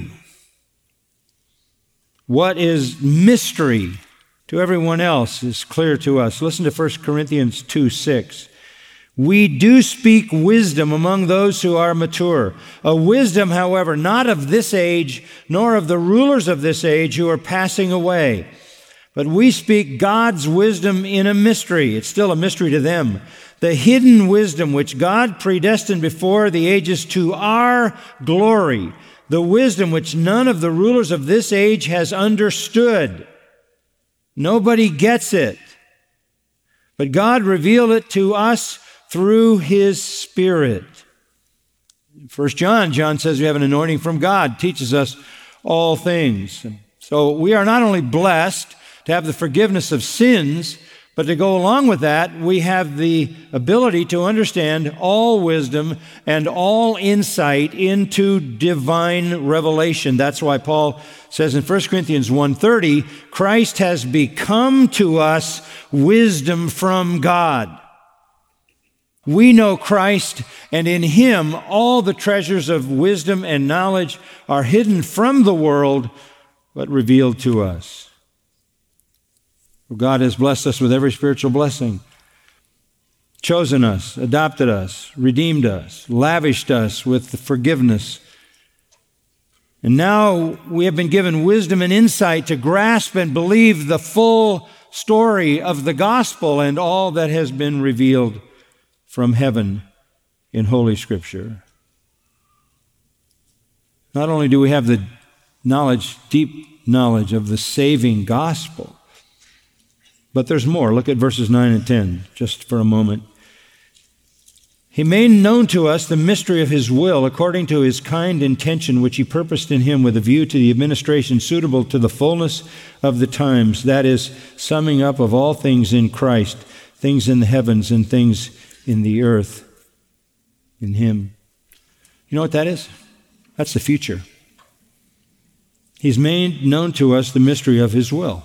What is mystery to everyone else is clear to us. Listen to 1 Corinthians 2:6. We do speak wisdom among those who are mature. A wisdom, however, not of this age, nor of the rulers of this age who are passing away. But we speak God's wisdom in a mystery. It's still a mystery to them. The hidden wisdom which God predestined before the ages to our glory. The wisdom which none of the rulers of this age has understood. Nobody gets it. But God revealed it to us through his Spirit. 1 John says we have an anointing from God, teaches us all things. So we are not only blessed to have the forgiveness of sins, but to go along with that, we have the ability to understand all wisdom and all insight into divine revelation. That's why Paul says in 1 Corinthians 1:30, Christ has become to us wisdom from God. We know Christ, and in him all the treasures of wisdom and knowledge are hidden from the world, but revealed to us. God has blessed us with every spiritual blessing. chosen us, adopted us, redeemed us, lavished us with the forgiveness. And now we have been given wisdom and insight to grasp and believe the full story of the gospel and all that has been revealed from heaven in Holy Scripture. Not only do we have the knowledge, deep knowledge of the saving gospel, but there's more. Look at verses 9 and 10 just for a moment. He made known to us the mystery of his will according to his kind intention, which he purposed in him with a view to the administration suitable to the fullness of the times, that is, summing up of all things in Christ, things in the heavens and things in the earth, in him. You know what that is? That's the future. He's made known to us the mystery of his will.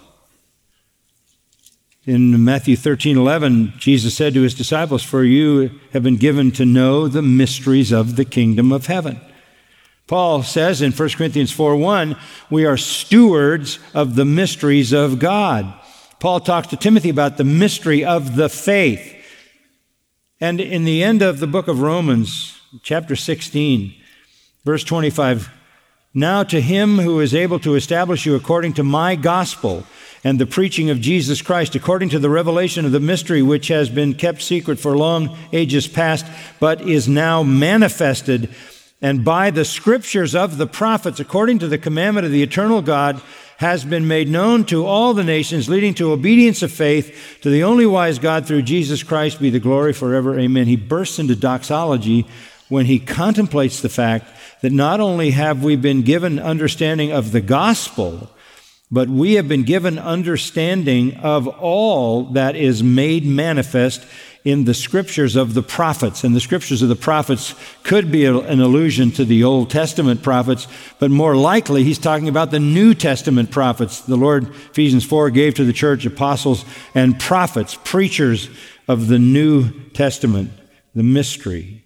In Matthew 13:11, Jesus said to his disciples, "For you have been given to know the mysteries of the kingdom of heaven." Paul says in 1 Corinthians 4:1, we are stewards of the mysteries of God. Paul talks to Timothy about the mystery of the faith. And in the end of the book of Romans, chapter 16, verse 25, "Now to him who is able to establish you according to my gospel and the preaching of Jesus Christ, according to the revelation of the mystery which has been kept secret for long ages past, but is now manifested, and by the scriptures of the prophets, according to the commandment of the eternal God, has been made known to all the nations, leading to obedience of faith, to the only wise God through Jesus Christ be the glory forever. Amen." He bursts into doxology when he contemplates the fact that not only have we been given understanding of the gospel, but we have been given understanding of all that is made manifest in the scriptures of the prophets. And the scriptures of the prophets could be an allusion to the Old Testament prophets, but more likely he's talking about the New Testament prophets. The Lord, Ephesians 4, gave to the church apostles and prophets, preachers of the New Testament, the mystery.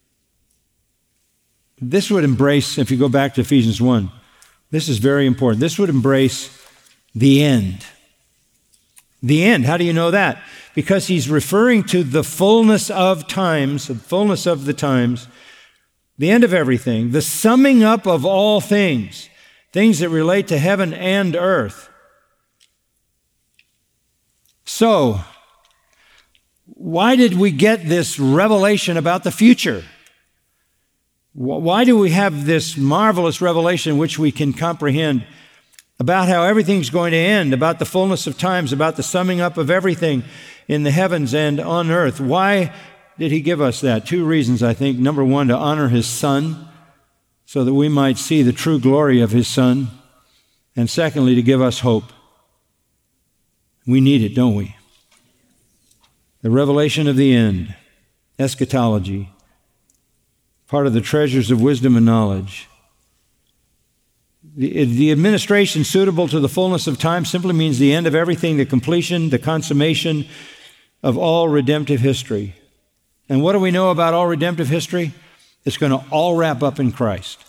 This would embrace, if you go back to Ephesians 1, this is very important. This would embrace the end. The end. How do you know that? Because he's referring to the fullness of times, the fullness of the times, the end of everything, the summing up of all things, things that relate to heaven and earth. So, why did we get this revelation about the future? Why do we have this marvelous revelation which we can comprehend about how everything's going to end, about the fullness of times, about the summing up of everything in the heavens and on earth? Why did he give us that? Two reasons, I think. Number one, to honor his Son, so that we might see the true glory of his Son. And secondly, to give us hope. We need it, don't we? The revelation of the end, eschatology, part of the treasures of wisdom and knowledge. The administration suitable to the fullness of time simply means the end of everything, the completion, the consummation of all redemptive history. And what do we know about all redemptive history? It's going to all wrap up in Christ.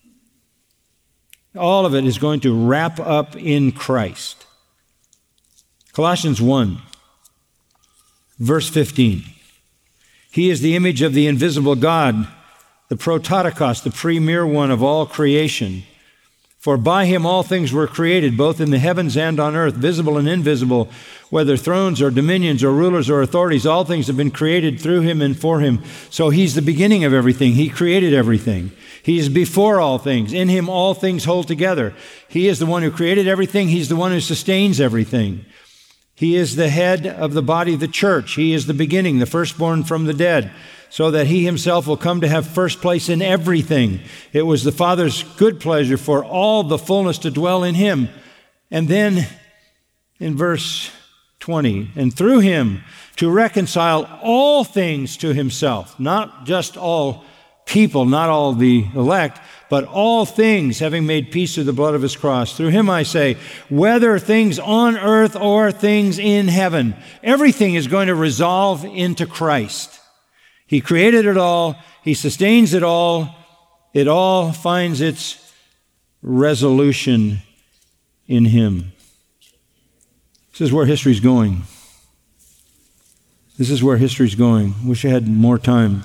All of it is going to wrap up in Christ. Colossians 1, verse 15. He is the image of the invisible God, the prototokos, the premier one of all creation. For by him all things were created, both in the heavens and on earth, visible and invisible, whether thrones or dominions or rulers or authorities, all things have been created through him and for him. So he's the beginning of everything. He created everything. He is before all things. In him all things hold together. He is the one who created everything. He's the one who sustains everything. He is the head of the body of the church. He is the beginning, the firstborn from the dead, so that he himself will come to have first place in everything. It was the Father's good pleasure for all the fullness to dwell in him. And then in verse 20, and through him to reconcile all things to himself, not just all people, not all the elect, but all things, having made peace through the blood of his cross. Through him, I say, whether things on earth or things in heaven, everything is going to resolve into Christ. He created it all. He sustains it all. It all finds its resolution in him. This is where history's going. This is where history's going. Wish I had more time.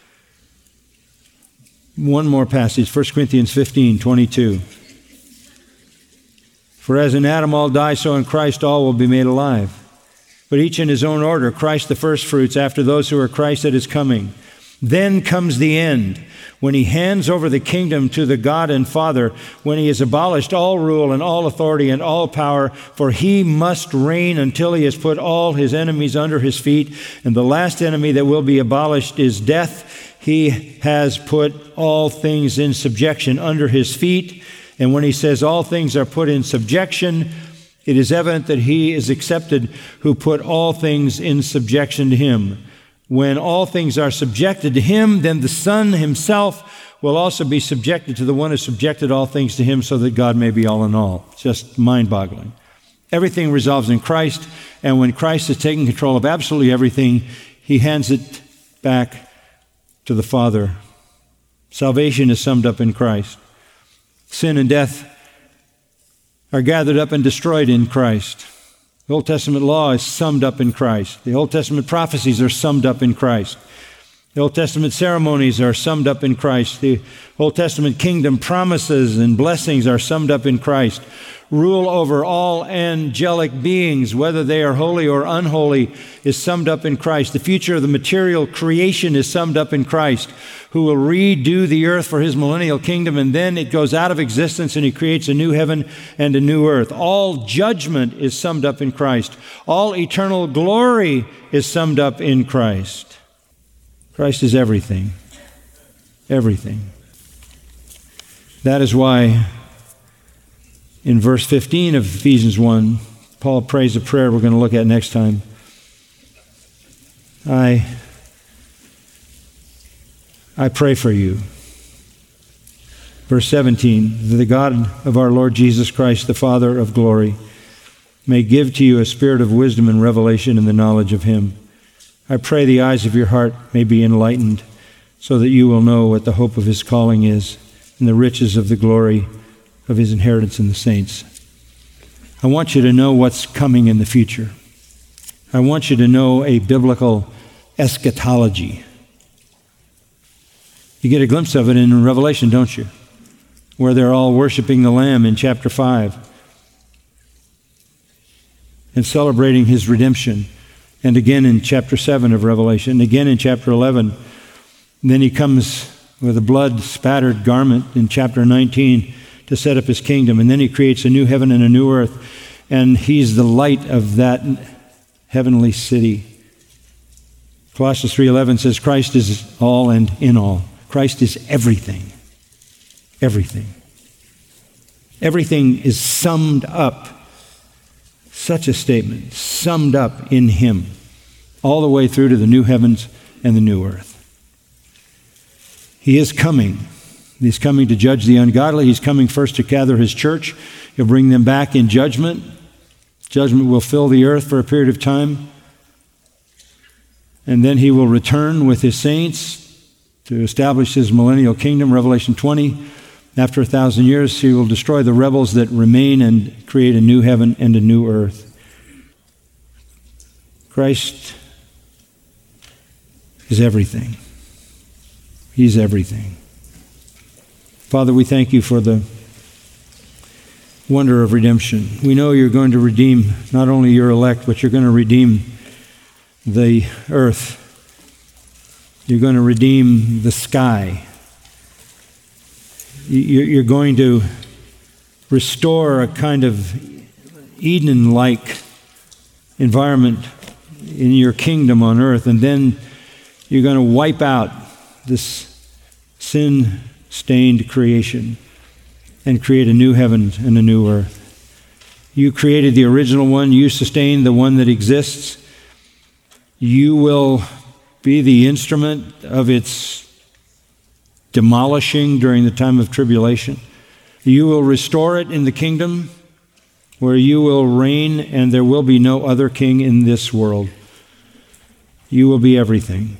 One more passage, 1 Corinthians 15:22. For as in Adam all die, so in Christ all will be made alive. But each in his own order, Christ the firstfruits, after those who are Christ at his coming. Then comes the end, when he hands over the kingdom to the God and Father, when he has abolished all rule and all authority and all power, for he must reign until he has put all his enemies under his feet. And the last enemy that will be abolished is death. He has put all things in subjection under his feet. And when he says all things are put in subjection, it is evident that he is accepted who put all things in subjection to him. When all things are subjected to him, then the Son himself will also be subjected to the one who subjected all things to him, so that God may be all in all. It's just mind-boggling. Everything resolves in Christ, and when Christ has taken control of absolutely everything, he hands it back to the Father. Salvation is summed up in Christ. Sin and death are gathered up and destroyed in Christ. The Old Testament law is summed up in Christ. The Old Testament prophecies are summed up in Christ. The Old Testament ceremonies are summed up in Christ. The Old Testament kingdom promises and blessings are summed up in Christ. Rule over all angelic beings, whether they are holy or unholy, is summed up in Christ. The future of the material creation is summed up in Christ, who will redo the earth for his millennial kingdom, and then it goes out of existence and he creates a new heaven and a new earth. All judgment is summed up in Christ. All eternal glory is summed up in Christ. Christ is everything. Everything. That is why in verse 15 of Ephesians 1, Paul prays a prayer we're going to look at next time. I pray for you. Verse 17, that the God of our Lord Jesus Christ, the Father of glory, may give to you a spirit of wisdom and revelation in the knowledge of him. I pray the eyes of your heart may be enlightened, so that you will know what the hope of his calling is and the riches of the glory of his inheritance in the saints. I want you to know what's coming in the future. I want you to know a biblical eschatology. You get a glimpse of it in Revelation, don't you? Where they're all worshiping the Lamb in chapter 5 and celebrating his redemption. And again in chapter 7 of Revelation, and again in chapter 11. And then he comes with a blood-spattered garment in chapter 19 to set up his kingdom. And then he creates a new heaven and a new earth. And he's the light of that heavenly city. Colossians 3:11 says, Christ is all and in all. Christ is everything. Everything. Everything is summed up. Such a statement, summed up in him, all the way through to the new heavens and the new earth. He is coming. He's coming to judge the ungodly. He's coming first to gather his church. He'll bring them back in judgment. Judgment will fill the earth for a period of time. And then he will return with his saints to establish his millennial kingdom, Revelation 20. After 1,000 years, he will destroy the rebels that remain and create a new heaven and a new earth. Christ is everything. He's everything. Father, we thank you for the wonder of redemption. We know you're going to redeem not only your elect, but you're going to redeem the earth. You're going to redeem the sky. You're going to restore a kind of Eden-like environment in your kingdom on earth, and then you're going to wipe out this sin-stained creation and create a new heaven and a new earth. You created the original one. You sustain the one that exists. You will be the instrument of its demolishing during the time of tribulation. You will restore it in the kingdom where you will reign and there will be no other king in this world. You will be everything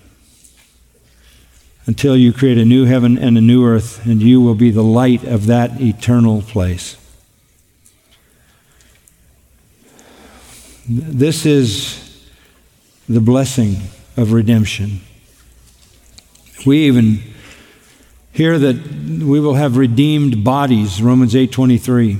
until you create a new heaven and a new earth, and you will be the light of that eternal place. This is the blessing of redemption. We even hear that we will have redeemed bodies, Romans 8:23.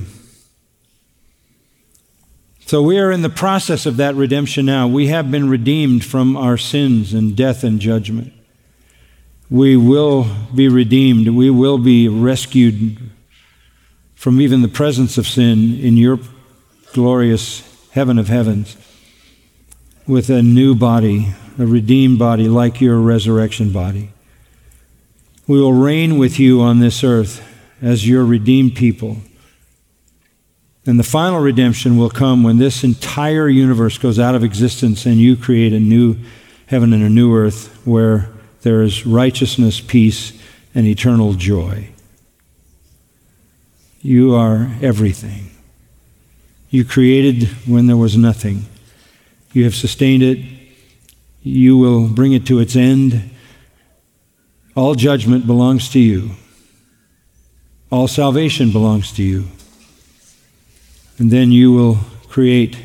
So we are in the process of that redemption now. We have been redeemed from our sins and death and judgment. We will be redeemed. We will be rescued from even the presence of sin in your glorious heaven of heavens with a new body, a redeemed body like your resurrection body. We will reign with you on this earth as your redeemed people. And the final redemption will come when this entire universe goes out of existence and you create a new heaven and a new earth where there is righteousness, peace, and eternal joy. You are everything. You created when there was nothing. You have sustained it. You will bring it to its end. All judgment belongs to you. All salvation belongs to you. And then you will create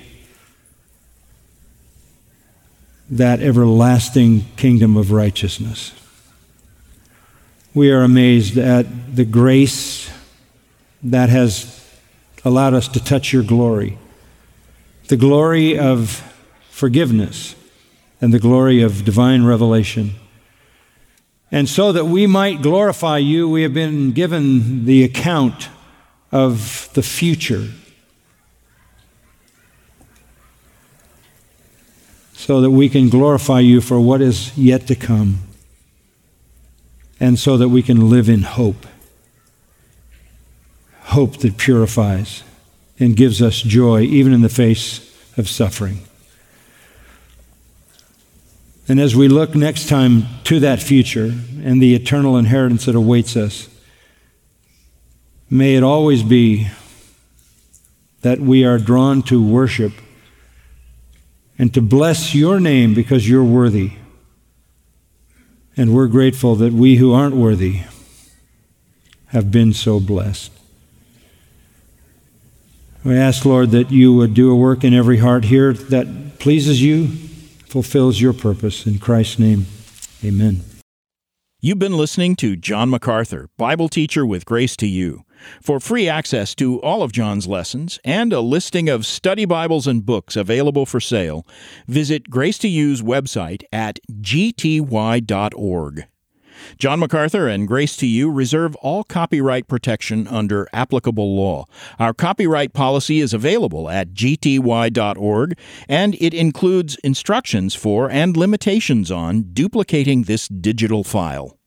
that everlasting kingdom of righteousness. We are amazed at the grace that has allowed us to touch your glory, the glory of forgiveness and the glory of divine revelation. And so that we might glorify you, we have been given the account of the future, so that we can glorify you for what is yet to come, and so that we can live in hope. Hope that purifies and gives us joy even in the face of suffering. And as we look next time to that future and the eternal inheritance that awaits us, may it always be that we are drawn to worship and to bless your name because you're worthy. And we're grateful that we who aren't worthy have been so blessed. We ask, Lord, that you would do a work in every heart here that pleases you, fulfills your purpose. In Christ's name, amen. You've been listening to John MacArthur, Bible teacher with Grace to You. For free access to all of John's lessons and a listing of study Bibles and books available for sale, visit Grace to You's website at gty.org. John MacArthur and Grace to You reserve all copyright protection under applicable law. Our copyright policy is available at gty.org, and it includes instructions for and limitations on duplicating this digital file.